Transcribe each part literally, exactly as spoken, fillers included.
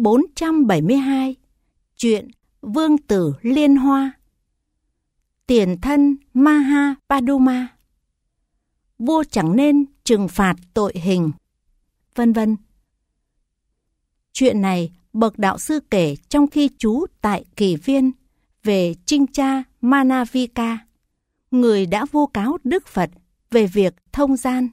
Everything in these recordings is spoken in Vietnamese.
bốn trăm bảy mươi hai, chuyện Vương tử Liên Hoa. Tiền thân Mahapaduma. Vua chẳng nên trừng phạt tội hình, vân vân. Chuyện này bậc đạo sư kể trong khi trú tại Kỳ Viên về Trinh Cha Manavika, người đã vu cáo Đức Phật về việc thông gian.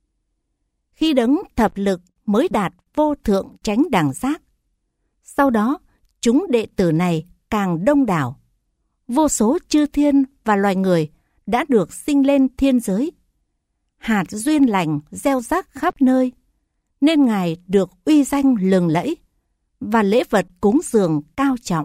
Khi đấng thập lực mới đạt vô thượng chánh đẳng giác, sau đó chúng đệ tử này càng đông đảo. Vô số chư thiên và loài người đã được sinh lên thiên giới. Hạt duyên lành gieo rắc khắp nơi, nên Ngài được uy danh lừng lẫy và lễ vật cúng dường cao trọng.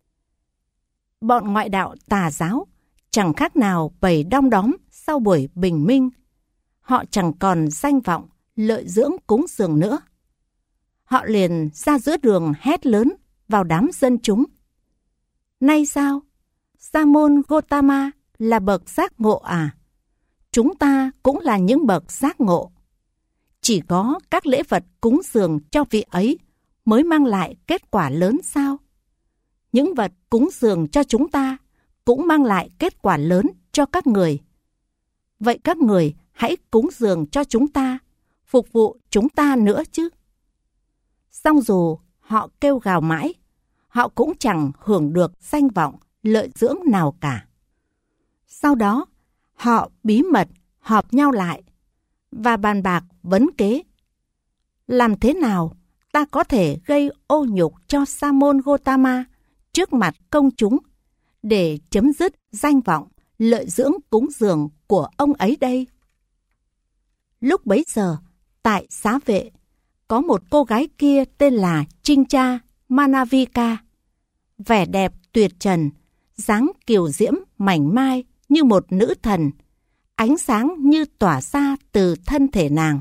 Bọn ngoại đạo tà giáo chẳng khác nào bầy đom đóm sau buổi bình minh. Họ chẳng còn danh vọng lợi dưỡng cúng dường nữa. Họ liền ra giữa đường hét lớn vào đám dân chúng: Nay sao? Sa môn Gotama là bậc giác ngộ à? Chúng ta cũng là những bậc giác ngộ. Chỉ có các lễ vật cúng dường cho vị ấy mới mang lại kết quả lớn sao? Những vật cúng dường cho chúng ta cũng mang lại kết quả lớn cho các người. Vậy các người hãy cúng dường cho chúng ta, phục vụ chúng ta nữa chứ. Song dù họ kêu gào mãi, họ cũng chẳng hưởng được danh vọng lợi dưỡng nào cả. Sau đó, họ bí mật họp nhau lại và bàn bạc vấn kế. Làm thế nào ta có thể gây ô nhục cho Sa môn Gotama trước mặt công chúng để chấm dứt danh vọng lợi dưỡng cúng dường của ông ấy đây? Lúc bấy giờ, tại Xá Vệ, có một cô gái kia tên là Trinh Cha Manavika. Vẻ đẹp tuyệt trần, dáng kiều diễm mảnh mai như một nữ thần, ánh sáng như tỏa ra từ thân thể nàng.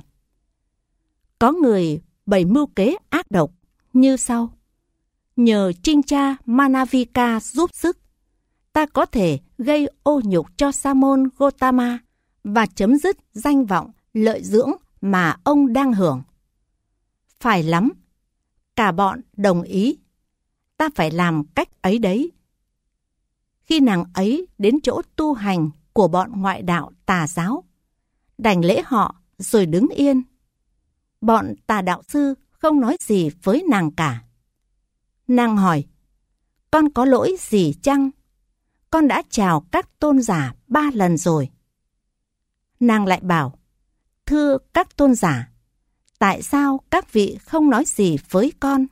Có người bày mưu kế ác độc như sau: nhờ Trinh Cha Manavika giúp sức, ta có thể gây ô nhục cho Sa môn Gotama và chấm dứt danh vọng lợi dưỡng mà ông đang hưởng. Phải lắm, cả bọn đồng ý. Ta phải làm cách ấy đấy. Khi nàng ấy đến chỗ tu hành của bọn ngoại đạo tà giáo, đảnh lễ họ rồi đứng yên. Bọn tà đạo sư không nói gì với nàng cả. Nàng hỏi: con có lỗi gì chăng? Con đã chào các tôn giả ba lần rồi. Nàng lại bảo: thưa các tôn giả, tại sao các vị không nói gì với con?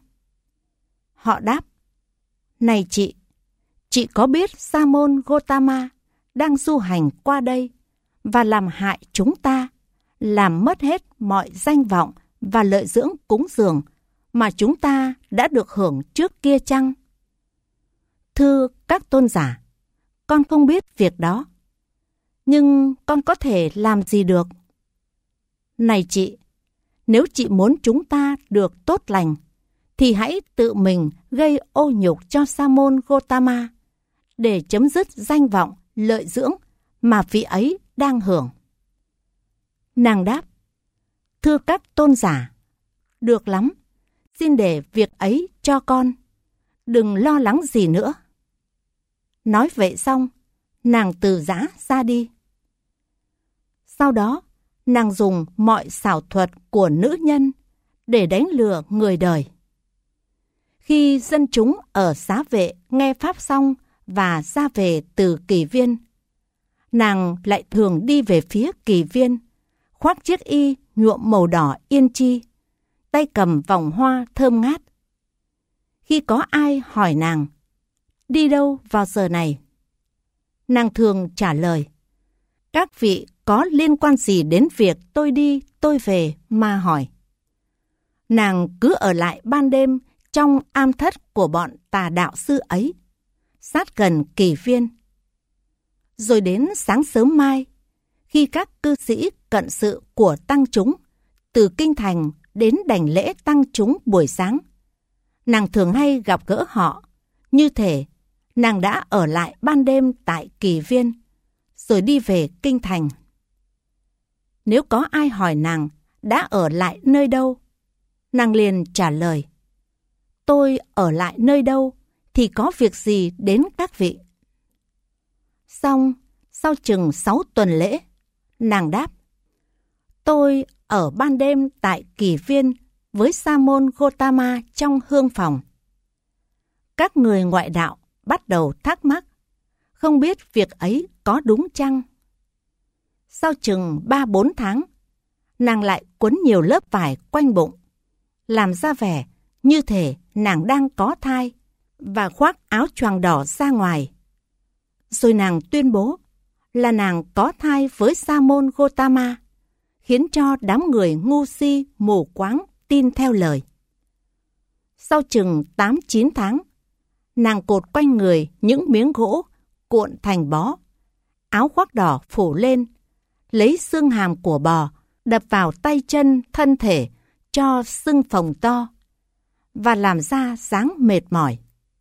Họ đáp: này chị, chị có biết Sa môn Gotama đang du hành qua đây và làm hại chúng ta, làm mất hết mọi danh vọng và lợi dưỡng cúng dường mà chúng ta đã được hưởng trước kia chăng? Thưa các tôn giả, con không biết việc đó, nhưng con có thể làm gì được? Này chị, nếu chị muốn chúng ta được tốt lành, thì hãy tự mình gây ô nhục cho Sa môn Gotama để chấm dứt danh vọng lợi dưỡng mà vị ấy đang hưởng. Nàng đáp: thưa các tôn giả, được lắm, xin để việc ấy cho con, đừng lo lắng gì nữa. Nói vậy xong, nàng từ giã ra đi. Sau đó, nàng dùng mọi xảo thuật của nữ nhân để đánh lừa người đời. Khi dân chúng ở Xá Vệ nghe pháp xong và ra về từ Kỳ Viên, nàng lại thường đi về phía Kỳ Viên, khoác chiếc y nhuộm màu đỏ yên chi, tay cầm vòng hoa thơm ngát. Khi có ai hỏi nàng: đi đâu vào giờ này? Nàng thường trả lời: các vị có liên quan gì đến việc tôi đi tôi về mà hỏi? Nàng cứ ở lại ban đêm trong am thất của bọn tà đạo sư ấy, sát gần Kỳ Viên. Rồi đến sáng sớm mai, khi các cư sĩ cận sự của tăng chúng từ kinh thành đến đảnh lễ tăng chúng buổi sáng, nàng thường hay gặp gỡ họ, như thể nàng đã ở lại ban đêm tại Kỳ Viên, rồi đi về kinh thành. Nếu có ai hỏi nàng đã ở lại nơi đâu, nàng liền trả lời: tôi ở lại nơi đâu thì có việc gì đến các vị? Xong, sau chừng sáu tuần lễ, nàng đáp: tôi ở ban đêm tại kỳ viên với Sa môn Gotama trong hương phòng. Các người ngoại đạo bắt đầu thắc mắc, không biết việc ấy có đúng chăng? Sau chừng ba bốn tháng, nàng lại quấn nhiều lớp vải quanh bụng, làm ra vẻ như thể nàng đang có thai và khoác áo choàng đỏ ra ngoài. Rồi nàng tuyên bố là nàng có thai với Sa môn Gotama, khiến cho đám người ngu si mù quáng tin theo lời. Sau chừng tám chín tháng, nàng cột quanh người những miếng gỗ cuộn thành bó, áo khoác đỏ phủ lên, lấy xương hàm của bò đập vào tay chân thân thể cho sưng phồng to, và làm ra dáng mệt mỏi.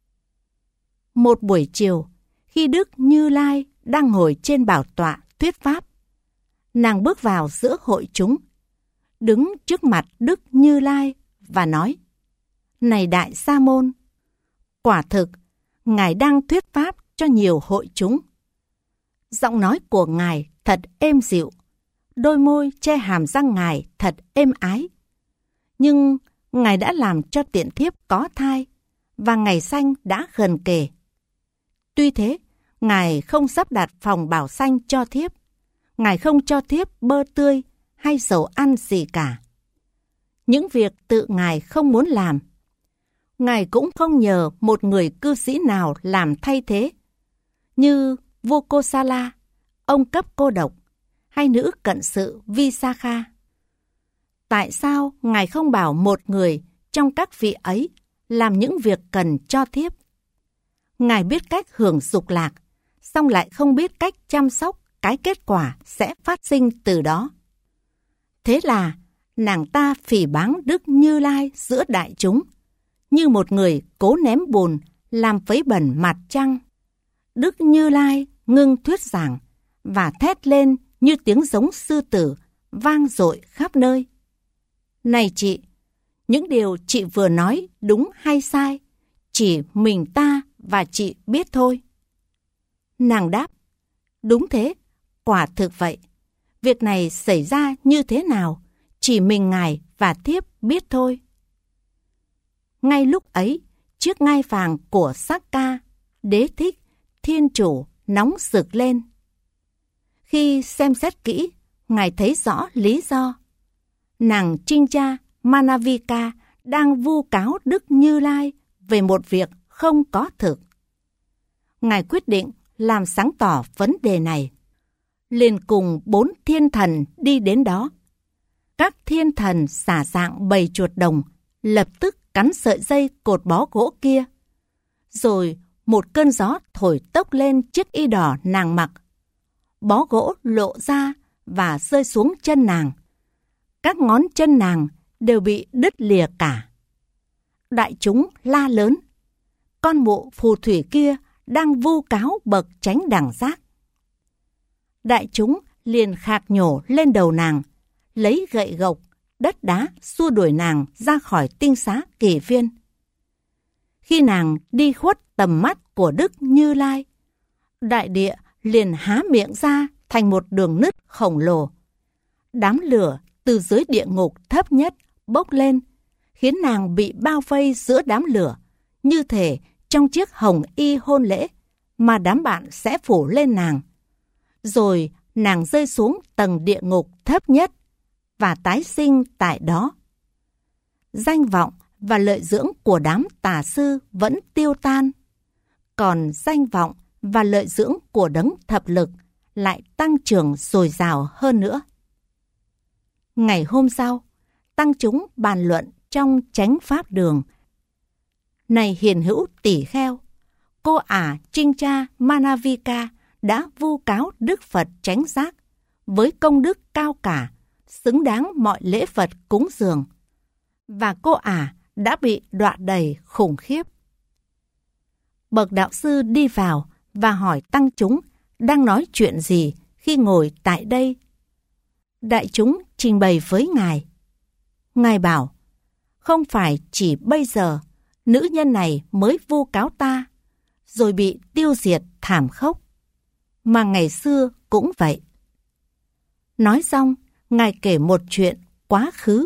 Một buổi chiều, khi Đức Như Lai đang ngồi trên bảo tọa thuyết pháp, nàng bước vào giữa hội chúng, đứng trước mặt Đức Như Lai và nói: này Đại Sa môn, quả thực Ngài đang thuyết pháp cho nhiều hội chúng. Giọng nói của Ngài thật êm dịu, đôi môi che hàm răng Ngài thật êm ái. Nhưng Ngài đã làm cho tiện thiếp có thai, và ngày sanh đã gần kề. Tuy thế, Ngài không sắp đặt phòng bảo sanh cho thiếp. Ngài không cho thiếp bơ tươi hay dầu ăn gì cả. Những việc tự Ngài không muốn làm, Ngài cũng không nhờ một người cư sĩ nào làm thay thế, như vua Kosala, ông cấp cô độc, hay nữ cận sự Visakha. Tại sao Ngài không bảo một người trong các vị ấy làm những việc cần cho thiếp? Ngài biết cách hưởng dục lạc, song lại không biết cách chăm sóc cái kết quả sẽ phát sinh từ đó. Thế là nàng ta phỉ báng Đức Như Lai giữa đại chúng, như một người cố ném bùn làm vấy bẩn mặt trăng. Đức Như Lai ngưng thuyết giảng và thét lên như tiếng giống sư tử vang dội khắp nơi: này chị, những điều chị vừa nói đúng hay sai, chỉ mình ta và chị biết thôi. Nàng đáp: đúng thế, quả thực vậy. Việc này xảy ra như thế nào, chỉ mình Ngài và thiếp biết thôi. Ngay lúc ấy, chiếc ngai vàng của Sakka, Đế Thích, Thiên Chủ nóng rực lên. Khi xem xét kỹ, Ngài thấy rõ lý do. Nàng Trinh Cha Manavika đang vu cáo Đức Như Lai về một việc không có thực. Ngài quyết định làm sáng tỏ vấn đề này. Liền cùng bốn thiên thần đi đến đó. Các thiên thần xả dạng bầy chuột đồng, lập tức cắn sợi dây cột bó gỗ kia. Rồi một cơn gió thổi tốc lên chiếc y đỏ nàng mặc. Bó gỗ lộ ra và rơi xuống chân nàng. Các ngón chân nàng đều bị đứt lìa cả. Đại chúng la lớn: con mụ phù thủy kia đang vu cáo bậc chánh đẳng giác. Đại chúng liền khạc nhổ lên đầu nàng, lấy gậy gộc, đất đá xua đuổi nàng ra khỏi tinh xá Kỳ Viên. Khi nàng đi khuất tầm mắt của Đức Như Lai, đại địa liền há miệng ra thành một đường nứt khổng lồ. Đám lửa từ dưới địa ngục thấp nhất bốc lên, khiến nàng bị bao vây giữa đám lửa, như thể trong chiếc hồng y hôn lễ mà đám bạn sẽ phủ lên nàng. Rồi nàng rơi xuống tầng địa ngục thấp nhất và tái sinh tại đó. Danh vọng và lợi dưỡng của đám tà sư vẫn tiêu tan, còn danh vọng và lợi dưỡng của đấng thập lực lại tăng trưởng dồi dào hơn nữa. Ngày hôm sau, tăng chúng bàn luận trong chánh pháp đường: này hiền hữu tỷ kheo, cô ả Trinh Cha Manavika đã vu cáo Đức Phật chánh giác với công đức cao cả, xứng đáng mọi lễ vật cúng dường, và cô ả đã bị đọa đầy khủng khiếp. Bậc đạo sư đi vào và hỏi tăng chúng đang nói chuyện gì khi ngồi tại đây. Đại chúng trình bày với Ngài. Ngài bảo: không phải chỉ bây giờ, nữ nhân này mới vu cáo ta, rồi bị tiêu diệt thảm khốc. Mà ngày xưa cũng vậy. Nói xong, Ngài kể một chuyện quá khứ.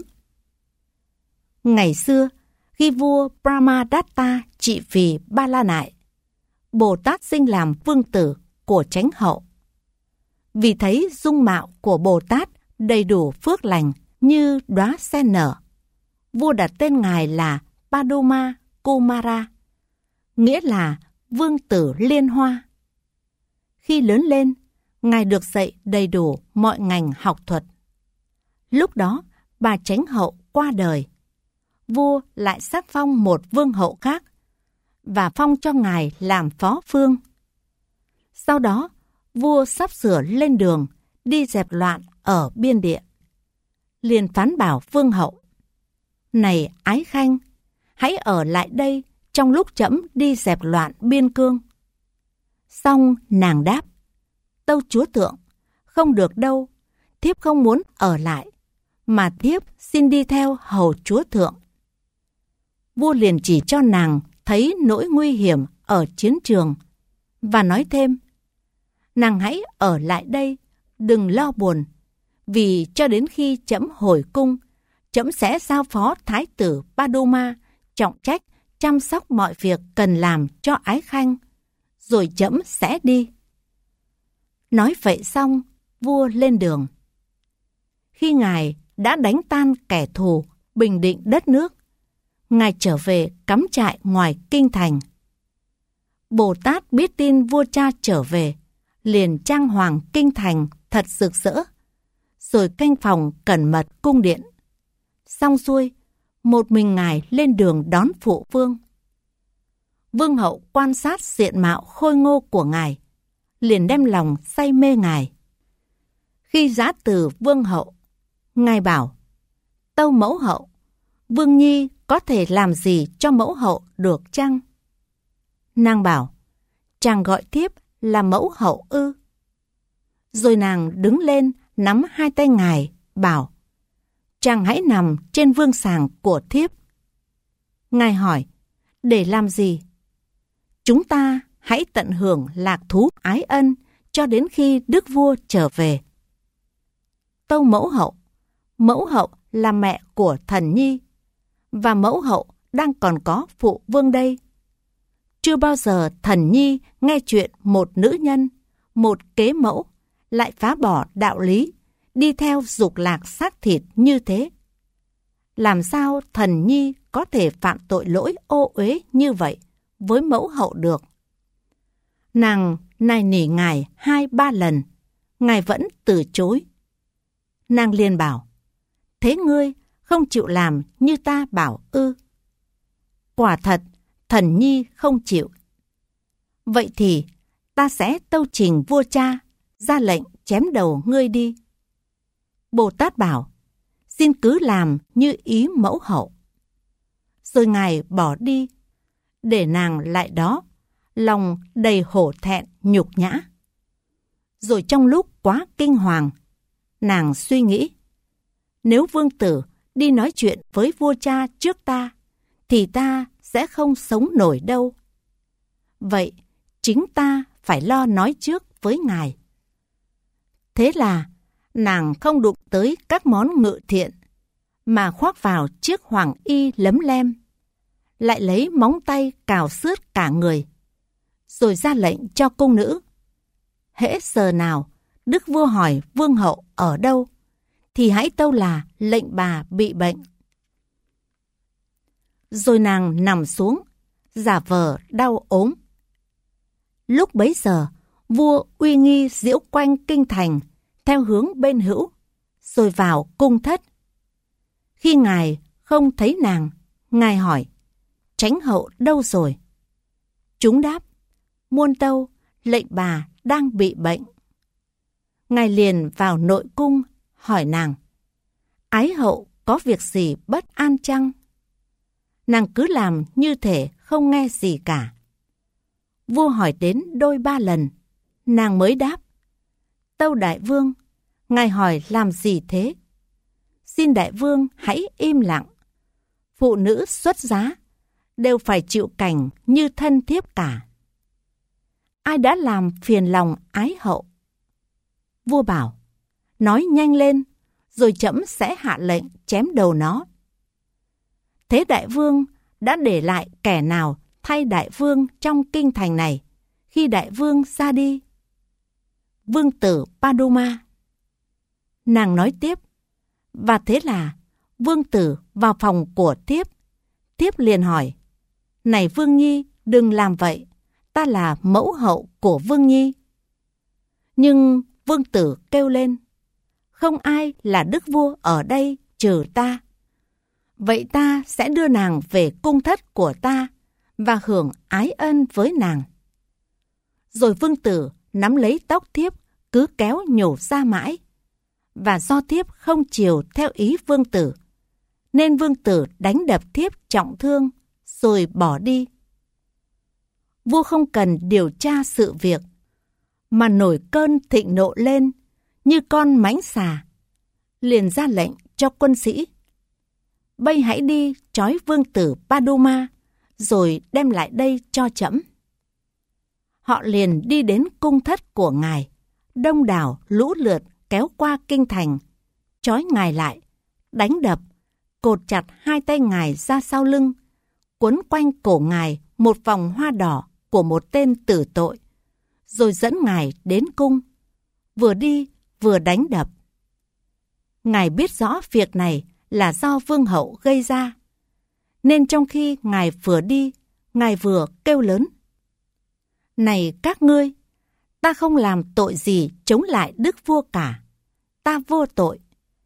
Ngày xưa, khi vua Brahmadatta trị vì Ba La Nại, Bồ Tát sinh làm vương tử của Chánh Hậu. Vì thấy dung mạo của Bồ Tát đầy đủ phước lành như đóa sen nở, vua đặt tên Ngài là Paduma Kumara, nghĩa là vương tử liên hoa. Khi lớn lên, Ngài được dạy đầy đủ mọi ngành học thuật. Lúc đó, bà Chánh Hậu qua đời. Vua lại sắc phong một vương hậu khác và phong cho Ngài làm phó vương. Sau đó, vua sắp sửa lên đường đi dẹp loạn ở biên địa. Liền phán bảo vương hậu: Này Ái Khanh, hãy ở lại đây trong lúc trẫm đi dẹp loạn biên cương. Xong nàng đáp: Tâu chúa thượng, không được đâu, thiếp không muốn ở lại, mà thiếp xin đi theo hầu chúa thượng. Vua liền chỉ cho nàng thấy nỗi nguy hiểm ở chiến trường và nói thêm: Nàng hãy ở lại đây, đừng lo buồn, vì cho đến khi trẫm hồi cung, trẫm sẽ giao phó thái tử Paduma trọng trách chăm sóc mọi việc cần làm cho Ái Khanh, rồi trẫm sẽ đi. Nói vậy xong, vua lên đường. Khi Ngài đã đánh tan kẻ thù, bình định đất nước, Ngài trở về cắm trại ngoài kinh thành. Bồ Tát biết tin vua cha trở về, liền trang hoàng kinh thành thật rực rỡ, rồi canh phòng cẩn mật cung điện. Xong xuôi, một mình Ngài lên đường đón phụ vương. Vương hậu quan sát diện mạo khôi ngô của Ngài, liền đem lòng say mê Ngài. Khi giã từ vương hậu, Ngài bảo: Tâu mẫu hậu, vương nhi có thể làm gì cho mẫu hậu được chăng? Nàng bảo: Chàng gọi thiếp là mẫu hậu ư? Rồi nàng đứng lên nắm hai tay Ngài, bảo: Chàng hãy nằm trên vương sàng của thiếp. Ngài hỏi: Để làm gì? Chúng ta hãy tận hưởng lạc thú ái ân cho đến khi đức vua trở về. Tâu mẫu hậu, mẫu hậu là mẹ của thần nhi, và mẫu hậu đang còn có phụ vương đây. Chưa bao giờ thần nhi nghe chuyện một nữ nhân, một kế mẫu lại phá bỏ đạo lý, đi theo dục lạc xác thịt như thế. Làm sao thần nhi có thể phạm tội lỗi ô uế như vậy với mẫu hậu được? Nàng nài nỉ Ngài hai ba lần, Ngài vẫn từ chối. Nàng liền bảo: Thế ngươi không chịu làm như ta bảo ư? Quả thật, thần nhi không chịu. Vậy thì ta sẽ tâu trình vua cha, ra lệnh chém đầu ngươi đi. Bồ Tát bảo: Xin cứ làm như ý mẫu hậu. Rồi Ngài bỏ đi, để nàng lại đó, lòng đầy hổ thẹn nhục nhã. Rồi trong lúc quá kinh hoàng, nàng suy nghĩ: Nếu vương tử đi nói chuyện với vua cha trước ta, thì ta sẽ không sống nổi đâu. Vậy chính ta phải lo nói trước với Ngài. Thế là nàng không đụng tới các món ngự thiện, mà khoác vào chiếc hoàng y lấm lem, lại lấy móng tay cào xước cả người, rồi ra lệnh cho cung nữ: Hễ giờ nào đức vua hỏi vương hậu ở đâu, thì hãy tâu là lệnh bà bị bệnh. Rồi nàng nằm xuống, giả vờ đau ốm. Lúc bấy giờ, vua uy nghi diễu quanh kinh thành theo hướng bên hữu, rồi vào cung thất. Khi Ngài không thấy nàng, Ngài hỏi: Chánh hậu đâu rồi? Chúng đáp: Muôn tâu, lệnh bà đang bị bệnh. Ngài liền vào nội cung hỏi nàng: Ái hậu có việc gì bất an chăng? Nàng cứ làm như thể không nghe gì cả. Vua hỏi đến đôi ba lần, nàng mới đáp: Tâu đại vương, Ngài hỏi làm gì thế? Xin đại vương hãy im lặng. Phụ nữ xuất giá, đều phải chịu cảnh như thân thiếp cả. Ai đã làm phiền lòng ái hậu? Vua bảo, nói nhanh lên, rồi trẫm sẽ hạ lệnh chém đầu nó. Thế đại vương đã để lại kẻ nào thay đại vương trong kinh thành này khi đại vương ra đi? Vương tử Paduma. Nàng nói tiếp, và thế là vương tử vào phòng của thiếp. Thiếp liền hỏi, này vương nhi, đừng làm vậy, ta là mẫu hậu của vương nhi. Nhưng vương tử kêu lên, không ai là đức vua ở đây trừ ta. Vậy ta sẽ đưa nàng về cung thất của ta và hưởng ái ân với nàng. Rồi vương tử nắm lấy tóc thiếp, cứ kéo nhổ ra mãi. Và do thiếp không chiều theo ý vương tử, nên vương tử đánh đập thiếp trọng thương, rồi bỏ đi. Vua không cần điều tra sự việc, mà nổi cơn thịnh nộ lên như con mãnh xà, liền ra lệnh cho quân sĩ, bây hãy đi trói vương tử Paduma, rồi đem lại đây cho trẫm. Họ liền đi đến cung thất của ngài, đông đảo lũ lượt kéo qua kinh thành, trói ngài lại, đánh đập, cột chặt hai tay ngài ra sau lưng, quấn quanh cổ ngài một vòng hoa đỏ của một tên tử tội, rồi dẫn ngài đến cung, vừa đi vừa đánh đập. Ngài biết rõ việc này là do vương hậu gây ra, nên trong khi ngài vừa đi, ngài vừa kêu lớn, này các ngươi, ta không làm tội gì chống lại đức vua cả, ta vô tội.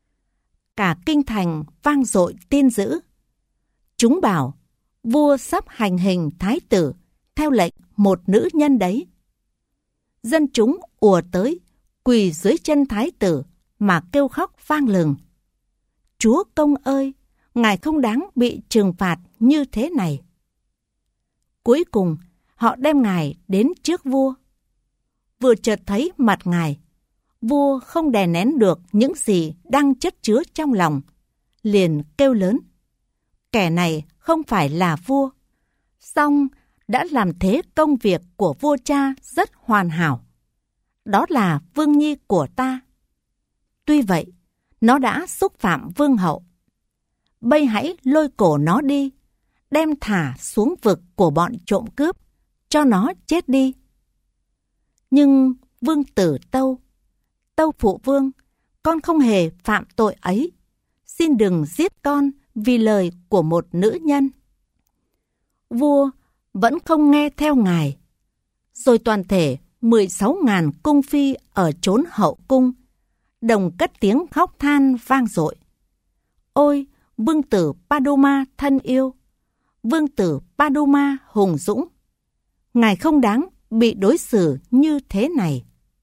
Cả kinh thành vang dội tin dữ. Chúng bảo, vua sắp hành hình thái tử theo lệnh một nữ nhân đấy. Dân chúng ùa tới, quỳ dưới chân thái tử mà kêu khóc vang lừng. Chúa công ơi, ngài không đáng bị trừng phạt như thế này. Cuối cùng, họ đem ngài đến trước vua. Vừa chợt thấy mặt ngài, vua không đè nén được những gì đang chất chứa trong lòng, liền kêu lớn, kẻ này không phải là vua, song đã làm thế công việc của vua cha rất hoàn hảo. Đó là vương nhi của ta. Tuy vậy, nó đã xúc phạm vương hậu. Bây hãy lôi cổ nó đi, đem thả xuống vực của bọn trộm cướp, cho nó chết đi. Nhưng vương tử Tâu, Tâu phụ vương, con không hề phạm tội ấy. Xin đừng giết con vì lời của một nữ nhân. Vua vẫn không nghe theo ngài. Rồi toàn thể mười sáu ngàn cung phi ở chốn hậu cung đồng cất tiếng khóc than vang dội. Ôi, vương tử Paduma thân yêu, vương tử Paduma hùng dũng, ngài không đáng bị đối xử như thế này.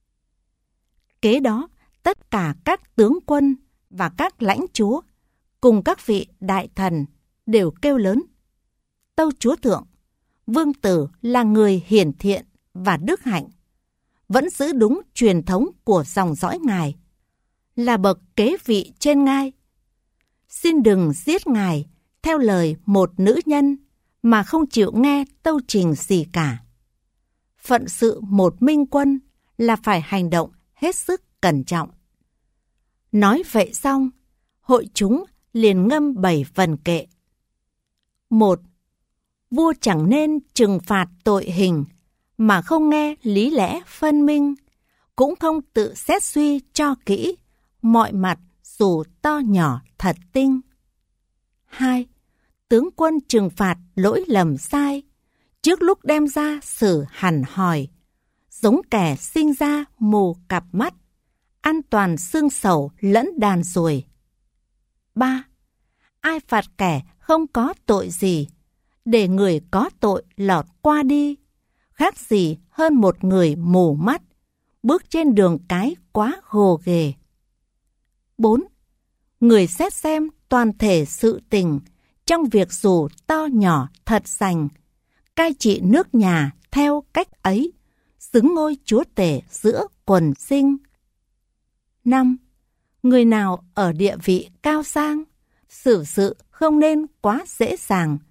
Kế đó, tất cả các tướng quân và các lãnh chúa cùng các vị đại thần đều kêu lớn, tâu chúa thượng, vương tử là người hiển thiện và đức hạnh, vẫn giữ đúng truyền thống của dòng dõi ngài, là bậc kế vị trên ngai. Xin đừng giết ngài theo lời một nữ nhân mà không chịu nghe tâu trình gì cả. Phận sự một minh quân là phải hành động hết sức cẩn trọng. Nói vậy xong, hội chúng liền ngâm bảy vần kệ. Một, vua chẳng nên trừng phạt tội hình mà không nghe lý lẽ phân minh, cũng không tự xét suy cho kỹ mọi mặt dù to nhỏ thật tinh. Hai, tướng quân trừng phạt lỗi lầm sai, trước lúc đem ra xử hẳn hòi, giống kẻ sinh ra mù cặp mắt, ăn toàn xương sầu lẫn đàn ruồi. Ba, ai phạt kẻ không có tội gì, để người có tội lọt qua đi, khác gì hơn một người mù mắt, bước trên đường cái quá gồ ghề. Bốn, người xét xem toàn thể sự tình, trong việc dù to nhỏ thật sành, cai trị nước nhà theo cách ấy, xứng ngôi chúa tể giữa quần sinh. Năm, người nào ở địa vị cao sang, xử sự không nên quá dễ dàng,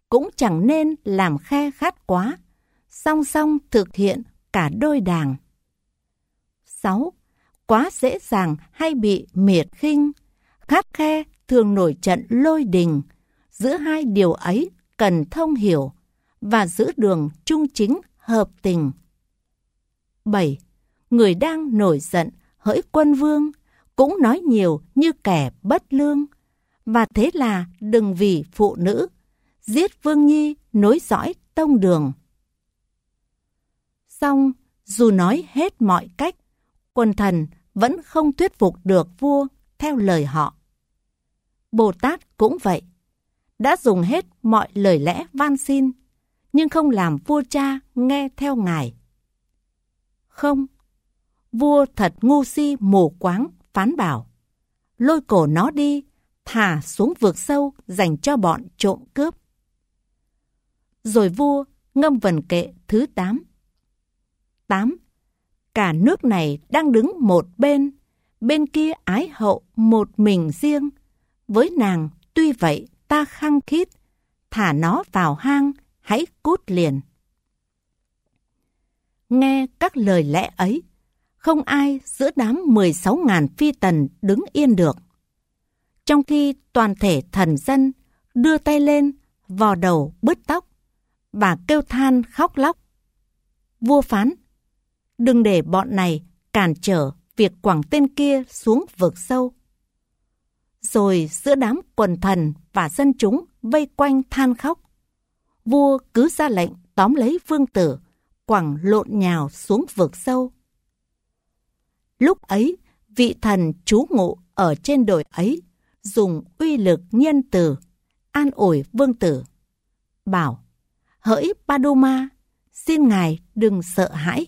cũng chẳng nên làm khe khát quá, song song thực hiện cả đôi đàng. sáu. Quá dễ dàng hay bị miệt khinh, khắt khe thường nổi trận lôi đình. Giữa hai điều ấy cần thông hiểu và giữ đường trung chính hợp tình. bảy. Người đang nổi giận hỡi quân vương, cũng nói nhiều như kẻ bất lương. Và thế là đừng vì phụ nữ giết vương nhi nối dõi tông đường. Song dù nói hết mọi cách, quần thần vẫn không thuyết phục được vua theo lời họ. Bồ Tát cũng vậy, đã dùng hết mọi lời lẽ van xin, nhưng không làm vua cha nghe theo ngài. Không, vua thật ngu si mù quáng phán bảo, lôi cổ nó đi, thả xuống vực sâu dành cho bọn trộm cướp. Rồi vua ngâm vần kệ thứ tám. tám. Cả nước này đang đứng một bên, bên kia ái hậu một mình riêng. Với nàng tuy vậy ta khăng khít, thả nó vào hang, hãy cút liền. Nghe các lời lẽ ấy, không ai giữa đám mười sáu ngàn phi tần đứng yên được. Trong khi toàn thể thần dân đưa tay lên, vò đầu bứt tóc, và kêu than khóc lóc. Vua phán, đừng để bọn này cản trở việc quẳng tên kia xuống vực sâu. Rồi giữa đám quần thần và dân chúng vây quanh than khóc, vua cứ ra lệnh tóm lấy vương tử, quẳng lộn nhào xuống vực sâu. Lúc ấy, vị thần trú ngụ ở trên đồi ấy dùng uy lực nhân từ an ủi vương tử, bảo: hỡi Paduma, xin ngài đừng sợ hãi.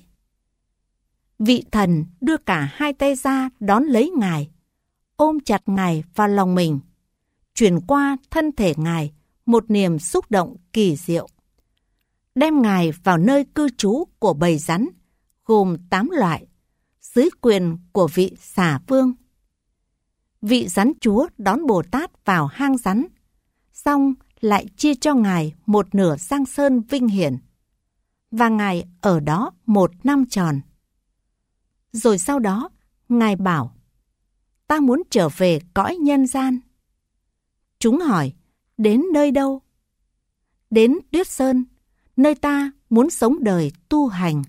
Vị thần đưa cả hai tay ra đón lấy ngài, ôm chặt ngài vào lòng mình, truyền qua thân thể ngài một niềm xúc động kỳ diệu, đem ngài vào nơi cư trú của bầy rắn gồm tám loại, dưới quyền của vị xà vương. Vị rắn chúa đón Bồ Tát vào hang rắn, xong lại chia cho ngài một nửa Giang Sơn vinh hiển, và ngài ở đó một năm tròn. Rồi sau đó, ngài bảo: ta muốn trở về cõi nhân gian. Chúng hỏi: đến nơi đâu? Đến Tuyết Sơn, nơi ta muốn sống đời tu hành.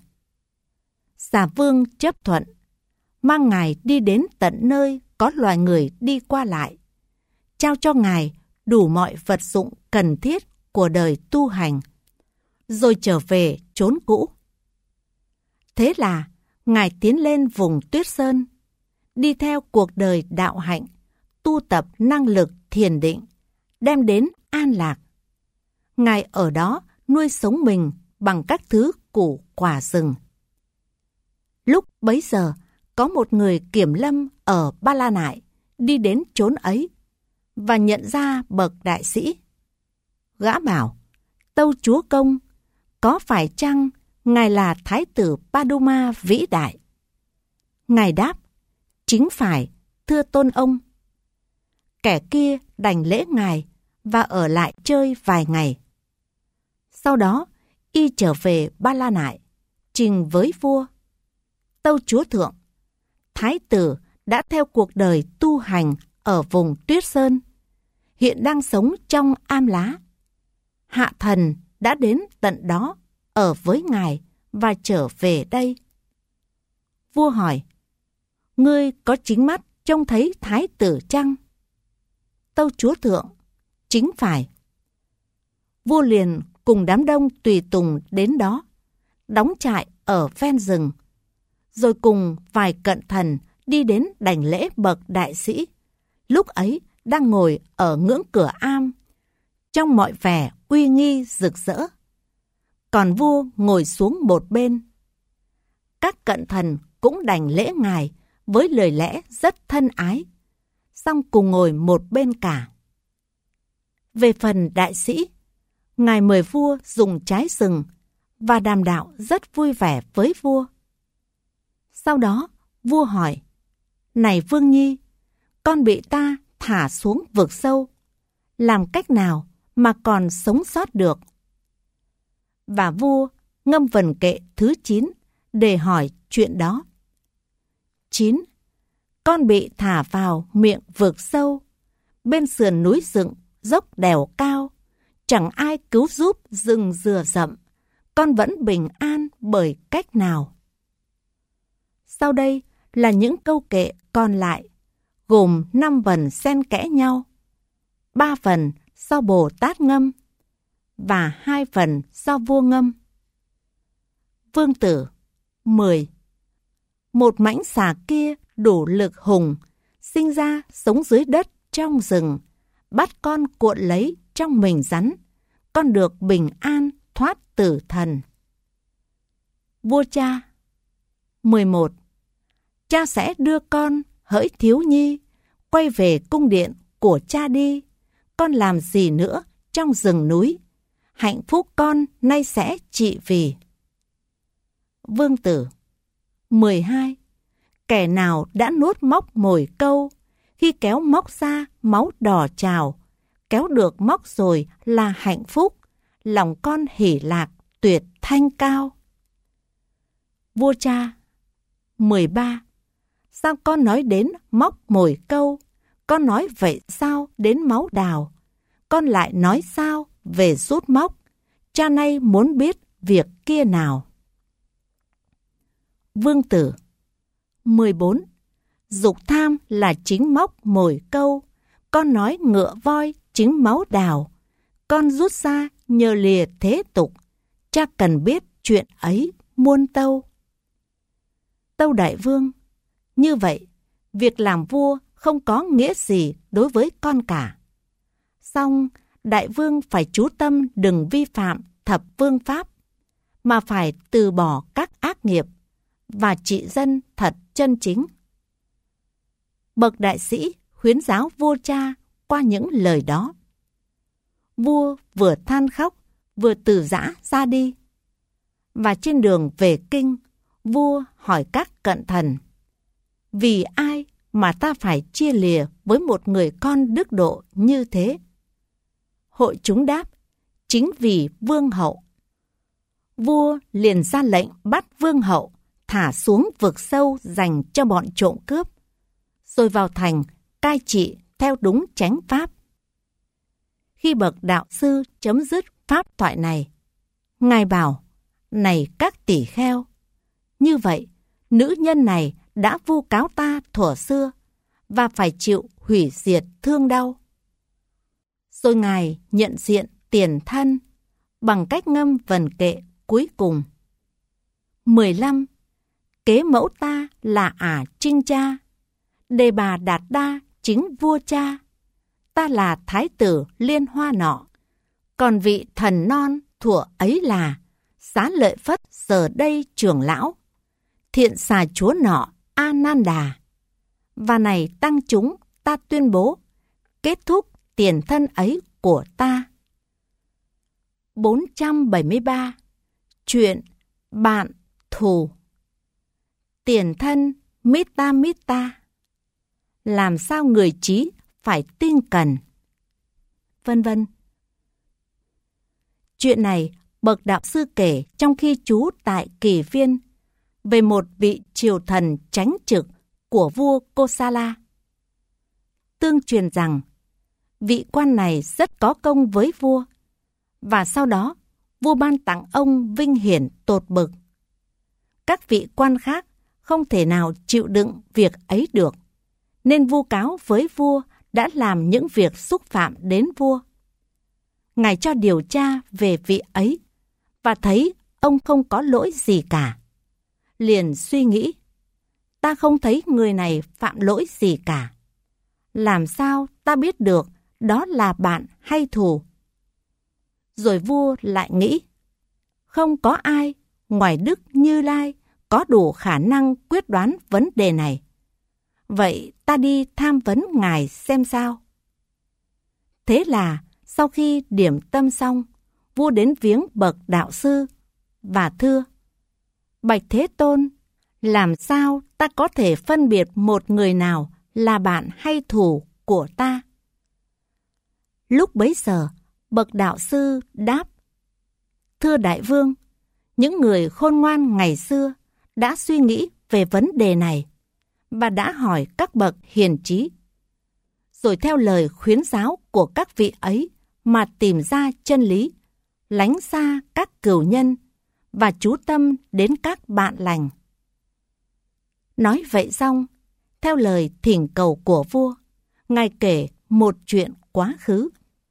Xà vương chấp thuận, mang ngài đi đến tận nơi có loài người đi qua lại, trao cho ngài đủ mọi vật dụng cần thiết của đời tu hành, rồi trở về chốn cũ. Thế là ngài tiến lên vùng Tuyết Sơn, đi theo cuộc đời đạo hạnh, tu tập năng lực thiền định, đem đến an lạc. Ngài ở đó nuôi sống mình bằng các thứ củ quả rừng. Lúc bấy giờ, có một người kiểm lâm ở Ba La Nại đi đến chốn ấy và nhận ra bậc đại sĩ. Gã bảo: tâu chúa công, có phải chăng ngài là thái tử Paduma vĩ đại? Ngài đáp: chính phải, thưa tôn ông. Kẻ kia đành lễ ngài và ở lại chơi vài ngày. Sau đó, y trở về Ba La Nại, trình với vua: tâu chúa thượng, thái tử đã theo cuộc đời tu hành ở vùng Tuyết Sơn, hiện đang sống trong am lá. Hạ thần đã đến tận đó ở với ngài và trở về đây. Vua hỏi: ngươi có chính mắt trông thấy thái tử chăng? Tâu chúa thượng: chính phải. Vua liền cùng đám đông tùy tùng đến đó, đóng trại ở ven rừng, rồi cùng vài cận thần đi đến đảnh lễ bậc đại sĩ, lúc ấy đang ngồi ở ngưỡng cửa am, trong mọi vẻ uy nghi rực rỡ. Còn vua ngồi xuống một bên. Các cận thần cũng đảnh lễ ngài với lời lẽ rất thân ái, xong cùng ngồi một bên cả. Về phần đại sĩ, ngài mời vua dùng trái rừng và đàm đạo rất vui vẻ với vua. Sau đó, vua hỏi: này Vương Nhi, con bị ta thả xuống vực sâu, làm cách nào mà còn sống sót được. Và vua ngâm vần kệ thứ chín để hỏi chuyện đó. chín. Con bị thả vào miệng vực sâu, bên sườn núi dựng, dốc đèo cao, chẳng ai cứu giúp rừng dừa rậm, con vẫn bình an bởi cách nào? Sau đây là những câu kệ còn lại, gồm năm vần xen kẽ nhau, ba phần do Bồ Tát ngâm và hai phần do vua ngâm. Vương Tử. mười. Một mãnh xà kia đủ lực hùng, sinh ra sống dưới đất trong rừng, bắt con cuộn lấy trong mình rắn, con được bình an thoát tử thần. Vua Cha. mười một. Cha sẽ đưa con hỡi thiếu nhi quay về cung điện của cha đi, con làm gì nữa trong rừng núi, hạnh phúc con nay sẽ trị vì. Vương Tử. mười hai. Kẻ nào đã nuốt móc mồi câu, khi kéo móc ra máu đỏ trào, kéo được móc rồi là hạnh phúc, lòng con hỉ lạc tuyệt thanh cao. Vua Cha. mười ba. Sao con nói đến móc mồi câu, con nói vậy sao đến máu đào, con lại nói sao về rút móc, cha nay muốn biết việc kia nào. Vương Tử. mười bốn. Dục tham là chính móc mồi câu, con nói ngựa voi chính máu đào, con rút ra nhờ lìa thế tục, cha cần biết chuyện ấy muôn tâu. Tâu Đại Vương. Như vậy, việc làm vua không có nghĩa gì đối với con cả. Song, Đại Vương phải chú tâm đừng vi phạm thập vương pháp, mà phải từ bỏ các ác nghiệp và trị dân thật chân chính. Bậc đại sĩ khuyến giáo vua Cha qua những lời đó. Vua vừa than khóc, vừa từ giã ra đi. Và trên đường về kinh, vua hỏi các cận thần: vì ai mà ta phải chia lìa với một người con đức độ như thế? Hội chúng đáp: chính vì vương hậu. Vua liền ra lệnh bắt vương hậu thả xuống vực sâu dành cho bọn trộm cướp, rồi vào thành cai trị theo đúng chánh pháp. Khi bậc đạo sư chấm dứt pháp thoại này, ngài bảo: này các tỷ kheo, như vậy nữ nhân này đã vu cáo ta thuở xưa và phải chịu hủy diệt thương đau. Rồi ngài nhận diện tiền thân bằng cách ngâm vần kệ cuối cùng. mười lăm. Kế mẫu ta là Ả Trinh Cha, đề bà Đạt Đa chính vua Cha, ta là thái tử Liên Hoa nọ, còn vị thần non thuở ấy là Xá Lợi Phất giờ đây trưởng lão, thiện xà chúa nọ A Nan Đà. Và này tăng chúng, ta tuyên bố kết thúc tiền thân ấy của ta. bốn trăm bảy mươi ba. Chuyện bạn thù. Tiền thân Mita Mita. Làm sao người trí phải tinh cần, vân vân. Chuyện này bậc đạo sư kể trong khi trú tại Kỳ Viên về một vị triều thần chánh trực của vua Kosala. Tương truyền rằng vị quan này rất có công với vua, và sau đó vua ban tặng ông vinh hiển tột bực. Các vị quan khác không thể nào chịu đựng việc ấy được, nên vu cáo với vua đã làm những việc xúc phạm đến vua. Ngài cho điều tra về vị ấy và thấy ông không có lỗi gì cả. Liền suy nghĩ: ta không thấy người này phạm lỗi gì cả. Làm sao ta biết được đó là bạn hay thù? Rồi vua lại nghĩ: không có ai ngoài Đức Như Lai có đủ khả năng quyết đoán vấn đề này. Vậy ta đi tham vấn ngài xem sao. Thế là sau khi điểm tâm xong, vua đến viếng bậc đạo sư và thưa: bạch Thế Tôn, làm sao ta có thể phân biệt một người nào là bạn hay thù của ta? Lúc bấy giờ, Bậc đạo sư đáp: Thưa đại vương, những người khôn ngoan ngày xưa đã suy nghĩ về vấn đề này và đã hỏi các bậc hiền trí, rồi theo lời khuyến giáo của các vị ấy mà tìm ra chân lý, lánh xa các cừu nhân và chú tâm đến các bạn lành. Nói vậy xong, theo lời thỉnh cầu của vua, Ngài kể một chuyện quá khứ.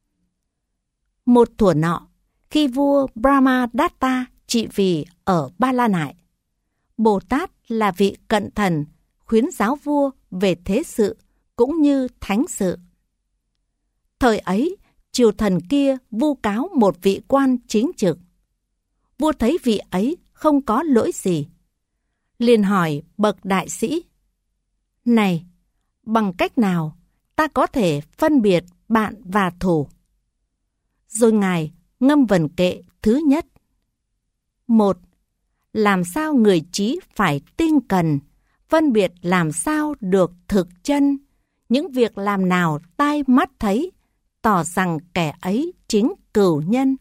Một thuở nọ, khi vua Brahmadatta trị vì ở Ba La Nại, Bồ Tát là vị cận thần khuyến giáo vua về thế sự cũng như thánh sự. Thời ấy, triều thần kia vu cáo một vị quan chính trực. Vua thấy vị ấy không có lỗi gì, liền hỏi bậc đại sĩ: Này, bằng cách nào ta có thể phân biệt bạn và thù? Rồi Ngài ngâm vần kệ thứ nhất. Một, làm sao người trí phải tinh cần, phân biệt làm sao được thực chân, những việc làm nào tai mắt thấy, tỏ rằng kẻ ấy chính cừu nhân.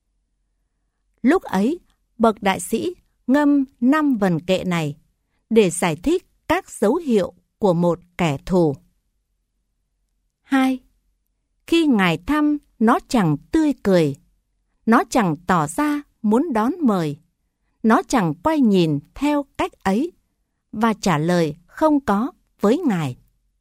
Lúc ấy, bậc đại sĩ ngâm năm vần kệ này để giải thích các dấu hiệu của một kẻ thù. Hai, khi Ngài thăm, nó chẳng tươi cười, nó chẳng tỏ ra muốn đón mời, nó chẳng quay nhìn theo cách ấy và trả lời không có với Ngài.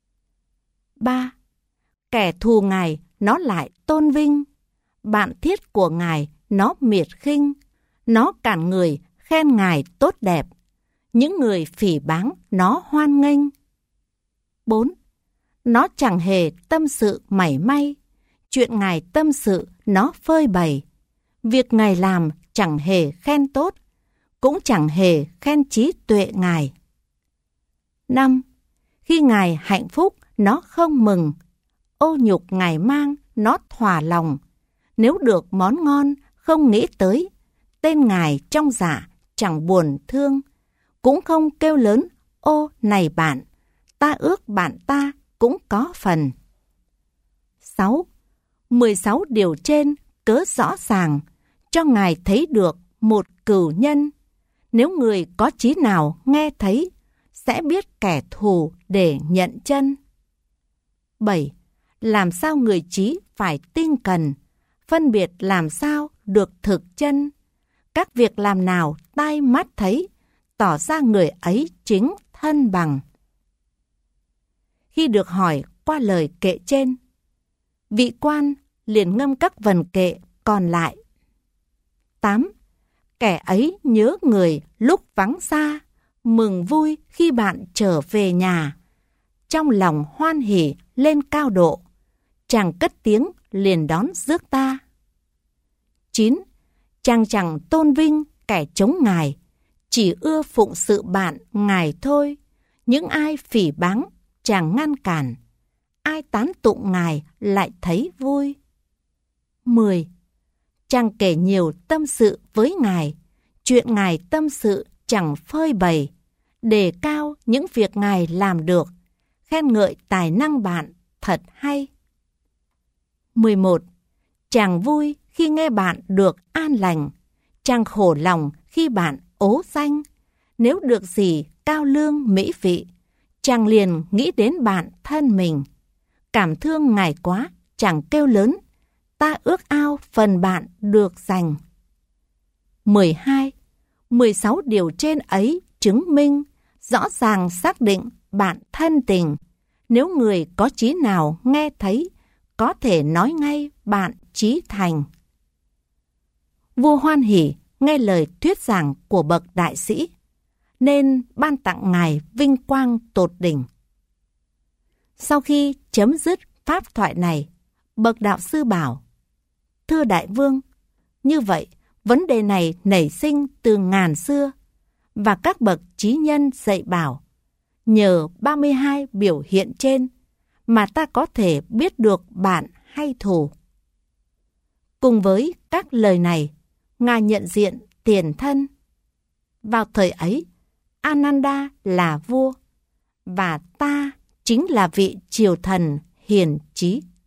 Ba, kẻ thù Ngài nó lại tôn vinh, bạn thiết của Ngài nó miệt khinh, nó cản người khen Ngài tốt đẹp, những người phỉ báng nó hoan nghênh. Bốn, nó chẳng hề tâm sự mảy may, chuyện Ngài tâm sự nó phơi bày, việc Ngài làm chẳng hề khen tốt, cũng chẳng hề khen trí tuệ Ngài. Năm, khi Ngài hạnh phúc nó không mừng, ô nhục Ngài mang nó thỏa lòng, nếu được món ngon không nghĩ tới, tên Ngài trong dạ chẳng buồn thương, cũng không kêu lớn: Ô này bạn, ta ước bạn ta cũng có phần. Sáu, mười sáu điều trên cớ rõ ràng, cho Ngài thấy được một cừu nhân. Nếu người có trí nào nghe thấy, sẽ biết kẻ thù để nhận chân. Bảy, làm sao người trí phải tinh cần, phân biệt làm sao được thực chân. Các việc làm nào tai mắt thấy, tỏ ra người ấy chính thân bằng. Khi được hỏi qua lời kệ trên, vị quan liền ngâm các vần kệ còn lại. Tám, kẻ ấy nhớ người lúc vắng xa, mừng vui khi bạn trở về nhà, trong lòng hoan hỉ lên cao độ, chàng cất tiếng liền đón rước ta. Chín, chàng chẳng tôn vinh kẻ chống Ngài, chỉ ưa phụng sự bạn Ngài thôi, những ai phỉ báng chàng ngăn cản, ai tán tụng Ngài lại thấy vui. Mười, chàng kể nhiều tâm sự với Ngài, chuyện Ngài tâm sự chẳng phơi bày, đề cao những việc Ngài làm được, khen ngợi tài năng bạn thật hay. Mười một, chàng vui khi nghe bạn được an lành, chàng khổ lòng khi bạn ố danh, nếu được gì cao lương mỹ vị, chàng liền nghĩ đến bạn thân mình, cảm thương Ngài quá, chàng kêu lớn: Ta ước ao phần bạn được dành. Mười hai, mười sáu điều trên ấy chứng minh, rõ ràng xác định bạn thân tình, nếu người có trí nào nghe thấy, có thể nói ngay bạn chí thành. Vua hoan hỉ nghe lời thuyết giảng của bậc đại sĩ, nên ban tặng Ngài vinh quang tột đỉnh. Sau khi chấm dứt pháp thoại này, bậc đạo sư bảo: Thưa đại vương, như vậy vấn đề này nảy sinh từ ngàn xưa, và các bậc trí nhân dạy bảo, nhờ ba mươi hai biểu hiện trên mà ta có thể biết được bạn hay thù. Cùng với các lời này, Ngài nhận diện tiền thân. Vào thời ấy, Ananda là vua, và ta chính là vị triều thần hiền trí.